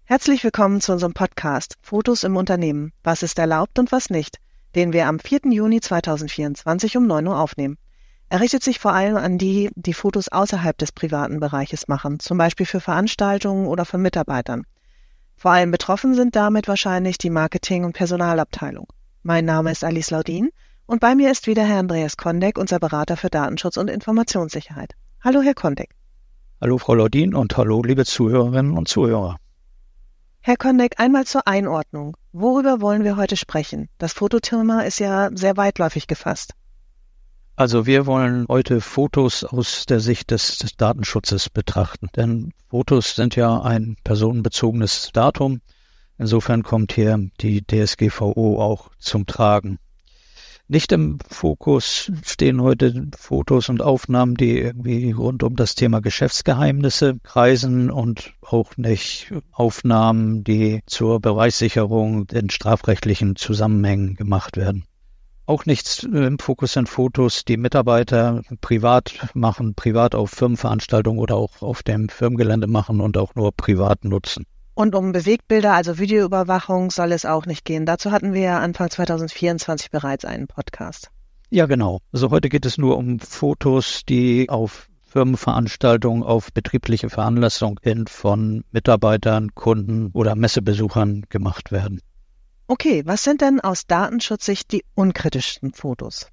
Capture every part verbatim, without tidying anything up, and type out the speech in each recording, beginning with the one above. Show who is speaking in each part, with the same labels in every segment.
Speaker 1: Herzlich willkommen zu unserem Podcast Fotos im Unternehmen. Was ist erlaubt und was nicht, den wir am vierten Juni zweitausendvierundzwanzig um neun Uhr aufnehmen. Er richtet sich vor allem an die, die Fotos außerhalb des privaten Bereiches machen, zum Beispiel für Veranstaltungen oder von Mitarbeitern. Vor allem betroffen sind damit wahrscheinlich die Marketing- und Personalabteilung. Mein Name ist Alice Laudin und bei mir ist wieder Herr Andreas Kondek, unser Berater für Datenschutz und Informationssicherheit. Hallo, Herr Kondek.
Speaker 2: Hallo, Frau Laudin und hallo, liebe Zuhörerinnen und Zuhörer.
Speaker 1: Herr Kondek, einmal zur Einordnung. Worüber wollen wir heute sprechen? Das Fotothema ist ja sehr weitläufig gefasst.
Speaker 2: Also wir wollen heute Fotos aus der Sicht des, des Datenschutzes betrachten. Denn Fotos sind ja ein personenbezogenes Datum. Insofern kommt hier die D S G V O auch zum Tragen. Nicht im Fokus stehen heute Fotos und Aufnahmen, die irgendwie rund um das Thema Geschäftsgeheimnisse kreisen und auch nicht Aufnahmen, die zur Beweissicherung in strafrechtlichen Zusammenhängen gemacht werden. Auch nichts im Fokus sind Fotos, die Mitarbeiter privat machen, privat auf Firmenveranstaltungen oder auch auf dem Firmengelände machen und auch nur privat nutzen.
Speaker 1: Und um Bewegtbilder, also Videoüberwachung, soll es auch nicht gehen. Dazu hatten wir ja Anfang zweitausendvierundzwanzig bereits einen Podcast.
Speaker 2: Ja, genau. Also heute geht es nur um Fotos, die auf Firmenveranstaltungen, auf betriebliche Veranlassungen hin von Mitarbeitern, Kunden oder Messebesuchern gemacht werden.
Speaker 1: Okay, was sind denn aus Datenschutzsicht die unkritischsten Fotos?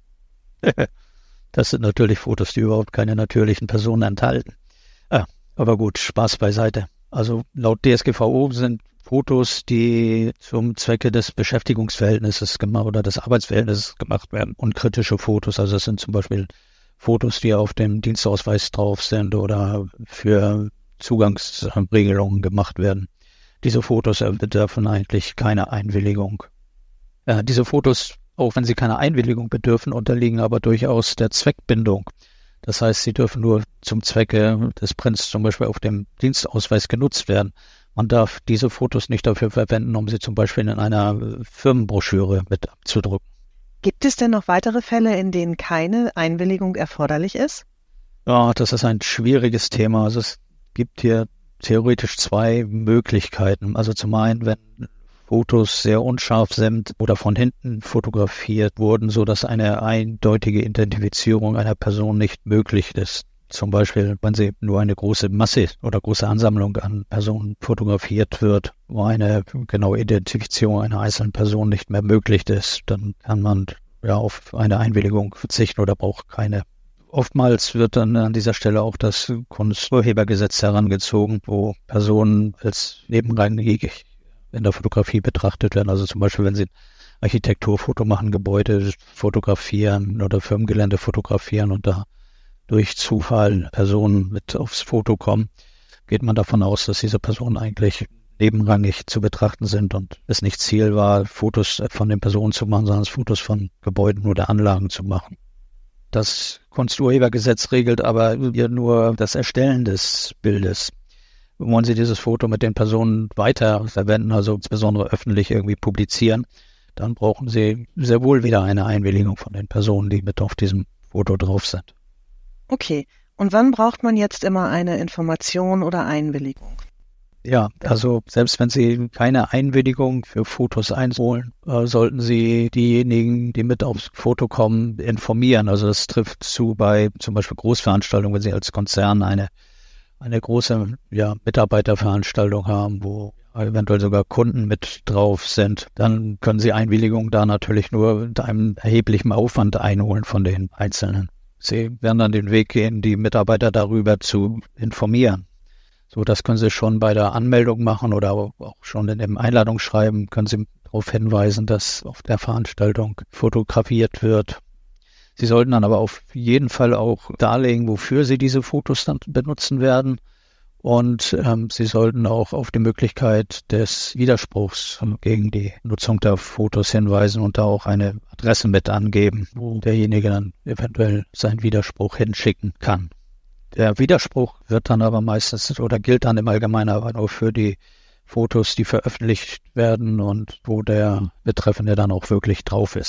Speaker 2: Das sind natürlich Fotos, die überhaupt keine natürlichen Personen enthalten. Ah, aber gut, Spaß beiseite. Also laut D S G V O sind Fotos, die zum Zwecke des Beschäftigungsverhältnisses gemacht oder des Arbeitsverhältnisses gemacht werden, unkritische Fotos. Also es sind zum Beispiel Fotos, die auf dem Dienstausweis drauf sind oder für Zugangsregelungen gemacht werden. Diese Fotos bedürfen eigentlich keine Einwilligung. Ja, diese Fotos, auch wenn sie keine Einwilligung bedürfen, unterliegen aber durchaus der Zweckbindung. Das heißt, sie dürfen nur zum Zwecke des Prints zum Beispiel auf dem Dienstausweis genutzt werden. Man darf diese Fotos nicht dafür verwenden, um sie zum Beispiel in einer Firmenbroschüre mit abzudrucken.
Speaker 1: Gibt es denn noch weitere Fälle, in denen keine Einwilligung erforderlich ist?
Speaker 2: Ja, das ist ein schwieriges Thema. Also es gibt hier theoretisch zwei Möglichkeiten. Also zum einen, wenn Fotos sehr unscharf sind oder von hinten fotografiert wurden, so dass eine eindeutige Identifizierung einer Person nicht möglich ist. Zum Beispiel, wenn sie nur eine große Masse oder große Ansammlung an Personen fotografiert wird, wo eine genaue Identifizierung einer einzelnen Person nicht mehr möglich ist, dann kann man ja auf eine Einwilligung verzichten oder braucht keine. Oftmals wird dann an dieser Stelle auch das Kunsturhebergesetz herangezogen, wo Personen als nebenrangig in der Fotografie betrachtet werden. Also zum Beispiel, wenn Sie ein Architekturfoto machen, Gebäude fotografieren oder Firmengelände fotografieren und da durch Zufall Personen mit aufs Foto kommen, geht man davon aus, dass diese Personen eigentlich nebenrangig zu betrachten sind und es nicht Ziel war, Fotos von den Personen zu machen, sondern Fotos von Gebäuden oder Anlagen zu machen. Das Kunsturhebergesetz regelt aber hier nur das Erstellen des Bildes. Wollen Sie dieses Foto mit den Personen weiter verwenden, also insbesondere öffentlich irgendwie publizieren, dann brauchen Sie sehr wohl wieder eine Einwilligung von den Personen, die mit auf diesem Foto drauf sind.
Speaker 1: Okay, und wann braucht man jetzt immer eine Information oder Einwilligung?
Speaker 2: Ja, also selbst wenn Sie keine Einwilligung für Fotos einholen, äh, sollten Sie diejenigen, die mit aufs Foto kommen, informieren. Also das trifft zu bei zum Beispiel Großveranstaltungen, wenn Sie als Konzern eine eine große ja, Mitarbeiterveranstaltung haben, wo eventuell sogar Kunden mit drauf sind, dann können Sie Einwilligung da natürlich nur mit einem erheblichen Aufwand einholen von den Einzelnen. Sie werden dann den Weg gehen, die Mitarbeiter darüber zu informieren. So, das können Sie schon bei der Anmeldung machen oder auch schon in dem Einladungsschreiben können Sie darauf hinweisen, dass auf der Veranstaltung fotografiert wird. Sie sollten dann aber auf jeden Fall auch darlegen, wofür Sie diese Fotos dann benutzen werden. Und ähm, Sie sollten auch auf die Möglichkeit des Widerspruchs gegen die Nutzung der Fotos hinweisen und da auch eine Adresse mit angeben, wo derjenige dann eventuell seinen Widerspruch hinschicken kann. Der Widerspruch wird dann aber meistens oder gilt dann im Allgemeinen aber nur für die Fotos, die veröffentlicht werden und wo der Betreffende dann auch wirklich drauf ist.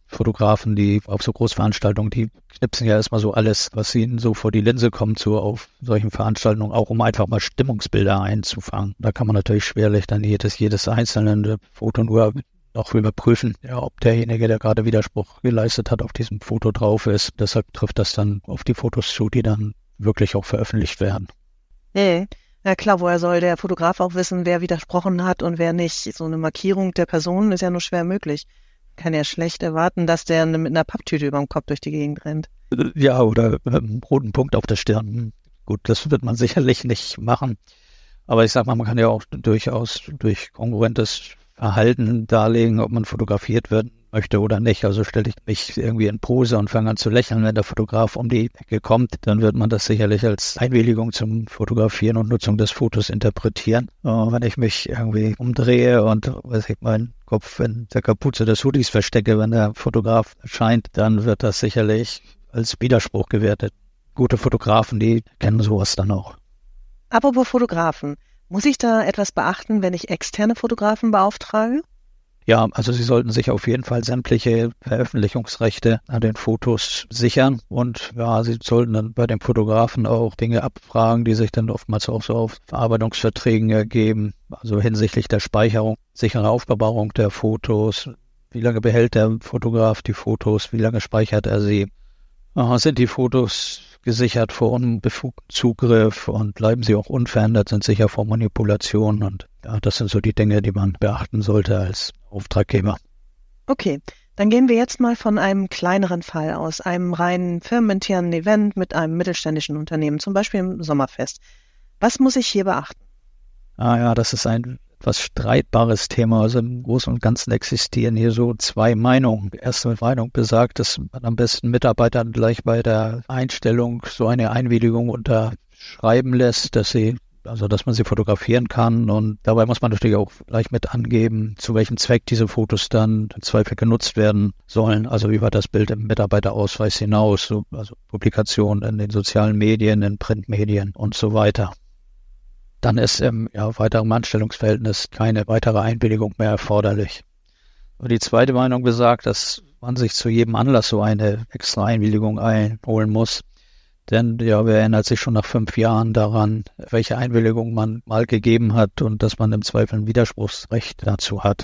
Speaker 2: Fotografen, die auf so Großveranstaltungen, die knipsen ja erstmal so alles, was ihnen so vor die Linse kommt, so auf solchen Veranstaltungen, auch um einfach mal Stimmungsbilder einzufangen. Da kann man natürlich schwerlich dann jedes, jedes einzelne Foto nur noch überprüfen, ja, ob derjenige, der gerade Widerspruch geleistet hat, auf diesem Foto drauf ist. Deshalb trifft das dann auf die Fotos zu, die dann wirklich auch veröffentlicht werden.
Speaker 1: Nee. Ja klar, woher soll der Fotograf auch wissen, wer widersprochen hat und wer nicht? So eine Markierung der Person ist ja nur schwer möglich. Kann ja schlecht erwarten, dass der mit einer Papptüte über dem Kopf durch die Gegend rennt.
Speaker 2: Ja, oder mit einem roten Punkt auf der Stirn. Gut, das wird man sicherlich nicht machen. Aber ich sag mal, man kann ja auch durchaus durch kongruentes Verhalten darlegen, ob man fotografiert werden möchte oder nicht. Also stelle ich mich irgendwie in Pose und fange an zu lächeln, wenn der Fotograf um die Ecke kommt, dann wird man das sicherlich als Einwilligung zum Fotografieren und Nutzung des Fotos interpretieren. Und wenn ich mich irgendwie umdrehe und weiß ich, meinen Kopf in der Kapuze des Hoodies verstecke, wenn der Fotograf erscheint, dann wird das sicherlich als Widerspruch gewertet. Gute Fotografen, die kennen sowas dann auch.
Speaker 1: Apropos Fotografen, muss ich da etwas beachten, wenn ich externe Fotografen beauftrage?
Speaker 2: Ja, also Sie sollten sich auf jeden Fall sämtliche Veröffentlichungsrechte an den Fotos sichern und ja, Sie sollten dann bei dem Fotografen auch Dinge abfragen, die sich dann oftmals auch so auf Verarbeitungsverträgen ergeben, also hinsichtlich der Speicherung, sichere Aufbewahrung der Fotos, wie lange behält der Fotograf die Fotos, wie lange speichert er sie, äh, sind die Fotos gesichert vor unbefugtem Zugriff und bleiben sie auch unverändert, sind sicher vor Manipulation und ja, das sind so die Dinge, die man beachten sollte als Auftraggeber.
Speaker 1: Okay, dann gehen wir jetzt mal von einem kleineren Fall aus, einem rein firmeninternen Event mit einem mittelständischen Unternehmen, zum Beispiel im Sommerfest. Was muss ich hier beachten?
Speaker 2: Ah ja, das ist ein etwas streitbares Thema. Also im Großen und Ganzen existieren hier so zwei Meinungen. Die erste Meinung besagt, dass man am besten Mitarbeitern gleich bei der Einstellung so eine Einwilligung unterschreiben lässt, dass sie Also, dass man sie fotografieren kann und dabei muss man natürlich auch gleich mit angeben, zu welchem Zweck diese Fotos dann im Zweifel genutzt werden sollen. Also über das Bild im Mitarbeiterausweis hinaus, so, also Publikationen in den sozialen Medien, in Printmedien und so weiter. Dann ist im ja, weiteren Anstellungsverhältnis keine weitere Einwilligung mehr erforderlich. Und die zweite Meinung besagt, dass man sich zu jedem Anlass so eine extra Einwilligung einholen muss. Denn ja, wer erinnert sich schon nach fünf Jahren daran, welche Einwilligung man mal gegeben hat und dass man im Zweifel ein Widerspruchsrecht dazu hat.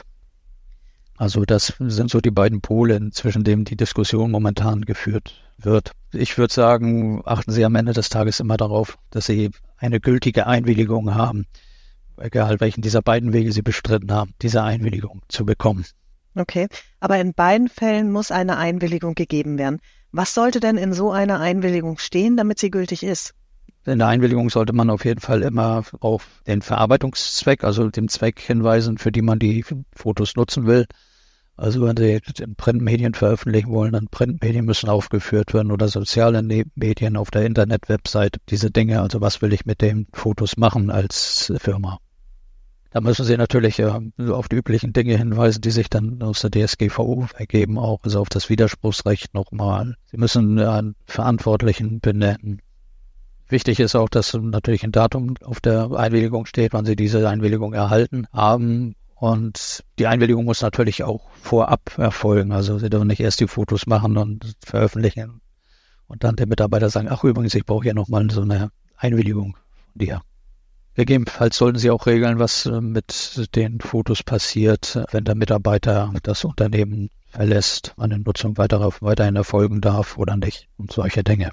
Speaker 2: Also das sind so die beiden Pole, zwischen denen die Diskussion momentan geführt wird. Ich würde sagen, achten Sie am Ende des Tages immer darauf, dass Sie eine gültige Einwilligung haben, egal welchen dieser beiden Wege Sie bestritten haben, diese Einwilligung zu bekommen.
Speaker 1: Okay, aber in beiden Fällen muss eine Einwilligung gegeben werden. Was sollte denn in so einer Einwilligung stehen, damit sie gültig ist?
Speaker 2: In der Einwilligung sollte man auf jeden Fall immer auf den Verarbeitungszweck, also den Zweck hinweisen, für die man die Fotos nutzen will. Also wenn Sie in Printmedien veröffentlichen wollen, dann Printmedien müssen aufgeführt werden oder soziale Medien auf der Internet-Website, diese Dinge. Also was will ich mit den Fotos machen als Firma? Da müssen Sie natürlich äh, auf die üblichen Dinge hinweisen, die sich dann aus der D S G V O ergeben, auch also auf das Widerspruchsrecht nochmal. Sie müssen einen Verantwortlichen benennen. Wichtig ist auch, dass natürlich ein Datum auf der Einwilligung steht, wann Sie diese Einwilligung erhalten haben. Und die Einwilligung muss natürlich auch vorab erfolgen. Also Sie dürfen nicht erst die Fotos machen und veröffentlichen und dann der Mitarbeiter sagen, ach übrigens, ich brauche hier nochmal so eine Einwilligung von dir. Gegebenenfalls sollten Sie auch regeln, was mit den Fotos passiert, wenn der Mitarbeiter das Unternehmen verlässt, wann die Nutzung weiter, weiterhin erfolgen darf oder nicht und solche Dinge.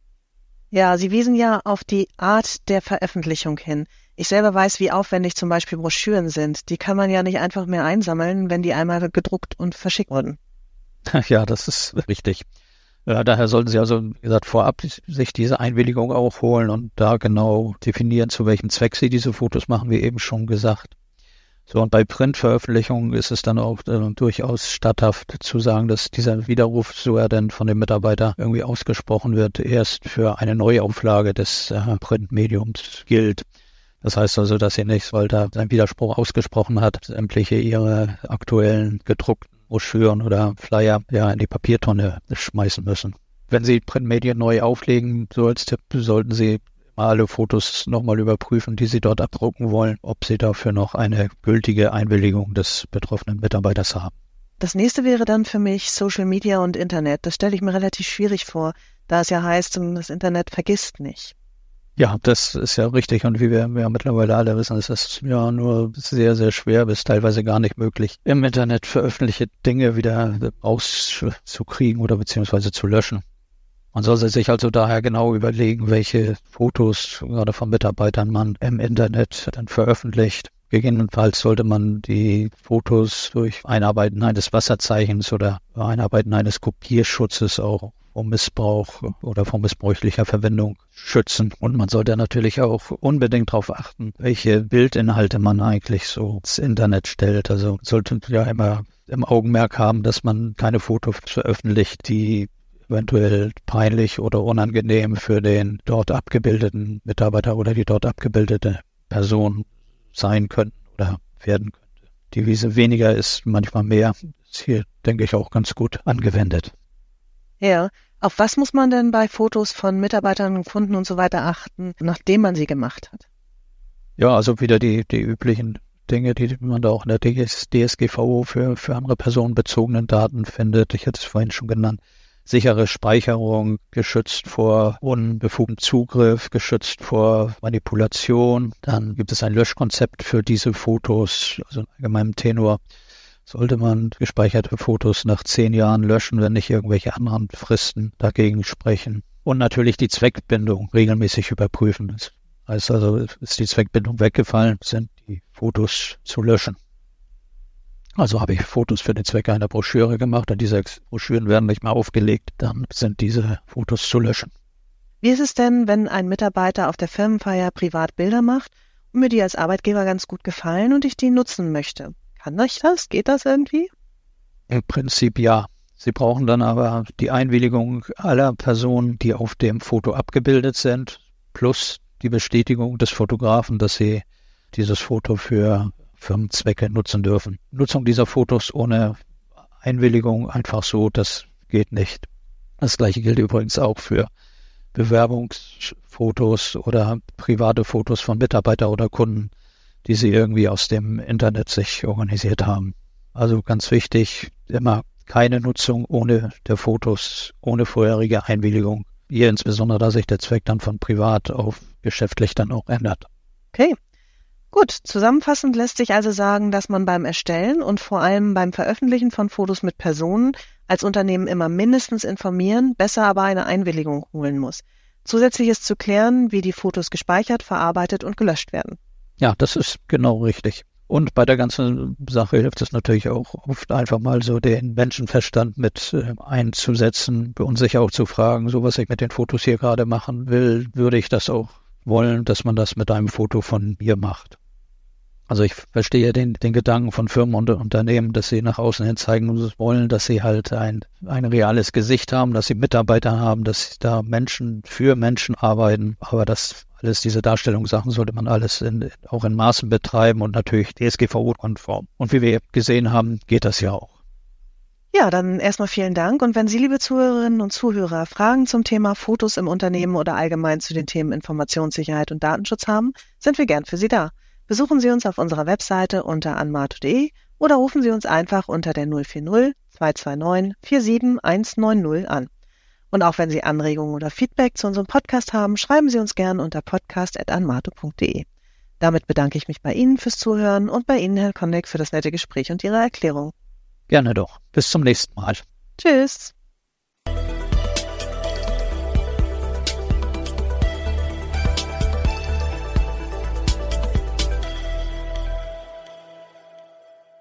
Speaker 1: Ja, Sie wiesen ja auf die Art der Veröffentlichung hin. Ich selber weiß, wie aufwendig zum Beispiel Broschüren sind. Die kann man ja nicht einfach mehr einsammeln, wenn die einmal gedruckt und verschickt wurden.
Speaker 2: Ja, das ist richtig. Ja, daher sollten Sie also, wie gesagt, vorab sich diese Einwilligung auch holen und da genau definieren, zu welchem Zweck Sie diese Fotos machen, wie eben schon gesagt. So, und bei Printveröffentlichungen ist es dann auch äh, durchaus statthaft zu sagen, dass dieser Widerruf, so er denn von dem Mitarbeiter irgendwie ausgesprochen wird, erst für eine Neuauflage des äh, Printmediums gilt. Das heißt also, dass Sie nicht, weil da ein Widerspruch ausgesprochen hat, sämtliche Ihre aktuellen gedruckten Broschüren oder Flyer ja in die Papiertonne schmeißen müssen. Wenn Sie Printmedien neu auflegen, so als Tipp, sollten Sie alle Fotos nochmal überprüfen, die Sie dort abdrucken wollen, ob Sie dafür noch eine gültige Einwilligung des betroffenen Mitarbeiters haben.
Speaker 1: Das nächste wäre dann für mich Social Media und Internet. Das stelle ich mir relativ schwierig vor, da es ja heißt, das Internet vergisst nicht.
Speaker 2: Ja, das ist ja richtig. Und wie wir ja mittlerweile alle wissen, ist es ja nur sehr, sehr schwer, bis teilweise gar nicht möglich, im Internet veröffentlichte Dinge wieder rauszukriegen oder beziehungsweise zu löschen. Man sollte sich also daher genau überlegen, welche Fotos gerade von Mitarbeitern man im Internet dann veröffentlicht. Gegebenenfalls sollte man die Fotos durch Einarbeiten eines Wasserzeichens oder Einarbeiten eines Kopierschutzes auch vor Missbrauch oder vor missbräuchlicher Verwendung schützen. Und man sollte natürlich auch unbedingt darauf achten, welche Bildinhalte man eigentlich so ins Internet stellt. Also sollte ja immer im Augenmerk haben, dass man keine Fotos veröffentlicht, die eventuell peinlich oder unangenehm für den dort abgebildeten Mitarbeiter oder die dort abgebildete Person sein könnten oder werden könnte. Die Devise weniger ist manchmal mehr, ist hier, denke ich, auch ganz gut angewendet.
Speaker 1: Ja, auf was muss man denn bei Fotos von Mitarbeitern und Kunden und so weiter achten, nachdem man sie gemacht hat?
Speaker 2: Ja, also wieder die, die üblichen Dinge, die man da auch in der D S G V O für, für andere personenbezogenen Daten findet. Ich hatte es vorhin schon genannt. Sichere Speicherung, geschützt vor unbefugtem Zugriff, geschützt vor Manipulation. Dann gibt es ein Löschkonzept für diese Fotos, also in allgemeinem Tenor. Sollte man gespeicherte Fotos nach zehn Jahren löschen, wenn nicht irgendwelche anderen Fristen dagegen sprechen. Und natürlich die Zweckbindung regelmäßig überprüfen. Das heißt also, ist die Zweckbindung weggefallen, sind die Fotos zu löschen. Also habe ich Fotos für den Zweck einer Broschüre gemacht und diese Broschüren werden nicht mehr aufgelegt, dann sind diese Fotos zu löschen.
Speaker 1: Wie ist es denn, wenn ein Mitarbeiter auf der Firmenfeier privat Bilder macht und mir die als Arbeitgeber ganz gut gefallen und ich die nutzen möchte? Kann ich das? Geht das irgendwie?
Speaker 2: Im Prinzip ja. Sie brauchen dann aber die Einwilligung aller Personen, die auf dem Foto abgebildet sind, plus die Bestätigung des Fotografen, dass sie dieses Foto für Firmenzwecke nutzen dürfen. Nutzung dieser Fotos ohne Einwilligung einfach so, das geht nicht. Das gleiche gilt übrigens auch für Bewerbungsfotos oder private Fotos von Mitarbeiter oder Kunden, die sie irgendwie aus dem Internet sich organisiert haben. Also ganz wichtig, immer keine Nutzung ohne der Fotos, ohne vorherige Einwilligung. Hier insbesondere, da sich der Zweck dann von privat auf geschäftlich dann auch ändert.
Speaker 1: Okay. Gut, zusammenfassend lässt sich also sagen, dass man beim Erstellen und vor allem beim Veröffentlichen von Fotos mit Personen als Unternehmen immer mindestens informieren, besser aber eine Einwilligung holen muss. Zusätzlich ist zu klären, wie die Fotos gespeichert, verarbeitet und gelöscht werden.
Speaker 2: Ja, das ist genau richtig. Und bei der ganzen Sache hilft es natürlich auch oft einfach mal so den Menschenverstand mit äh, einzusetzen und sich auch zu fragen, so was ich mit den Fotos hier gerade machen will, würde ich das auch wollen, dass man das mit einem Foto von mir macht. Also ich verstehe den, den Gedanken von Firmen und Unternehmen, dass sie nach außen hin zeigen wollen, dass sie halt ein, ein reales Gesicht haben, dass sie Mitarbeiter haben, dass da Menschen für Menschen arbeiten. Aber das alles, diese Darstellungssachen sollte man alles in, auch in Maßen betreiben und natürlich D S G V O-konform. Und wie wir gesehen haben, geht das ja auch.
Speaker 1: Ja, dann erstmal vielen Dank. Und wenn Sie, liebe Zuhörerinnen und Zuhörer, Fragen zum Thema Fotos im Unternehmen oder allgemein zu den Themen Informationssicherheit und Datenschutz haben, sind wir gern für Sie da. Besuchen Sie uns auf unserer Webseite unter anmato punkt de oder rufen Sie uns einfach unter der null vier null zwei zwei neun vier sieben eins neun null an. Und auch wenn Sie Anregungen oder Feedback zu unserem Podcast haben, schreiben Sie uns gern unter podcast at anmato punkt de. Damit bedanke ich mich bei Ihnen fürs Zuhören und bei Ihnen, Herr Konnek, für das nette Gespräch und Ihre Erklärung.
Speaker 2: Gerne doch. Bis zum nächsten Mal.
Speaker 1: Tschüss.